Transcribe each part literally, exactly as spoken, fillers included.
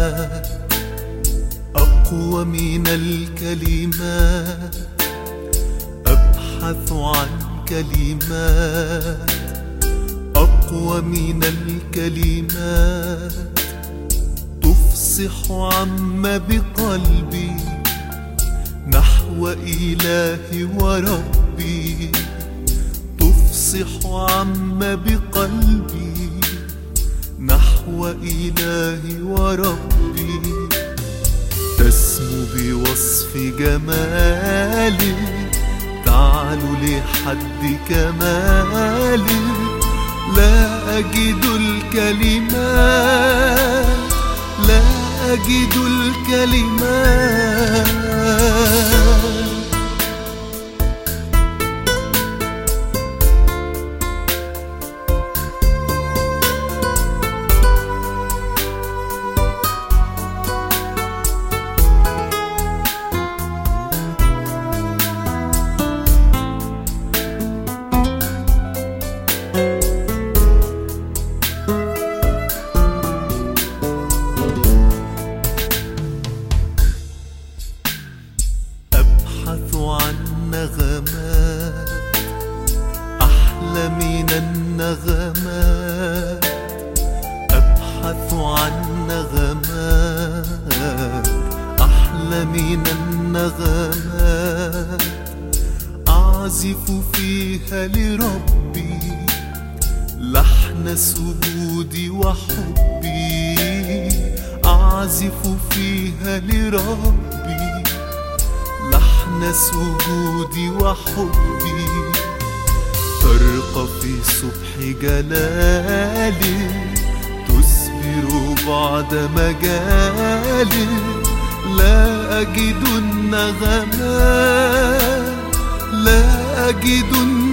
الكلمات، أقوى من الكلمات. أبحث عن كلمات أقوى من الكلمات، تفصح عم بقلبي نحو إلهي وربي. تفصح عم بقلبي نحو إلهي وربي. تسمو بوصف جمالي، تعلو لحد كمالي. لا أجد الكلمات، لا أجد الكلمات. أبحث عن نغمات أحلى من النغمات. أبحث عن نغمات أحلى من النغمات، أعزف فيها لربي لحن سجودي وحبي. أعزف فيها لربي لحن سجودي وحبي. ترقى في صبح جلالي، تسبر بعد مجالي. لا أجد النغمات، لا أجد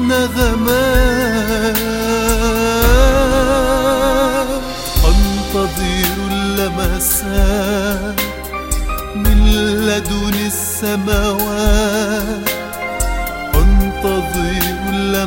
النغمات. أنتظر اللمسات من لدن السماوات. أنتظر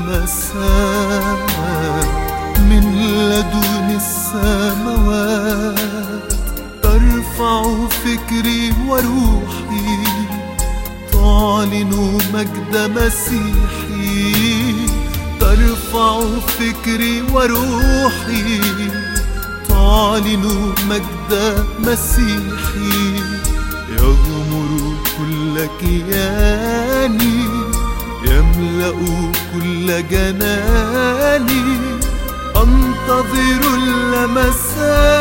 اللمسات من لدن السماوات. ترفع فكري وروحي، تعلن مجد مسيحي. ترفع فكري وروحي، تعلن مجد مسيحي. يغمر كل كياني، يملأ كل جناني. أنتظر اللمسات